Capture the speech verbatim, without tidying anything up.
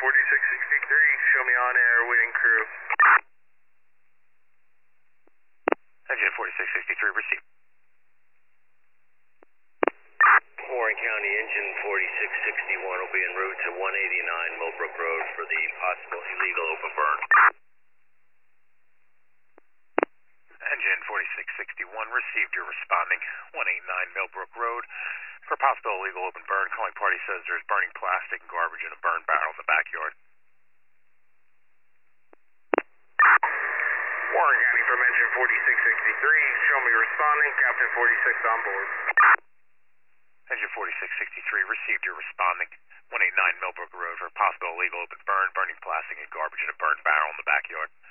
forty-six sixty-three, show me on air, waiting crew. Engine forty-six sixty-three, receive. Warren County, engine forty-six sixty-one will be en route to one eighty-nine Millbrook Road for the possible illegal open burn. Engine forty-six sixty-one, received. You're responding. one eighty-nine Millbrook Road for possible illegal open burn. Calling party says there's burning plastic and garbage in a burn barrel in the backyard. Warren County from engine forty-six sixty-three, show me responding, Captain forty-six on board. Engine forty-six sixty-three, received. You're responding. one eighty-nine Millbrook Road for possible illegal open burn, burning plastic and garbage in a burn barrel in the backyard.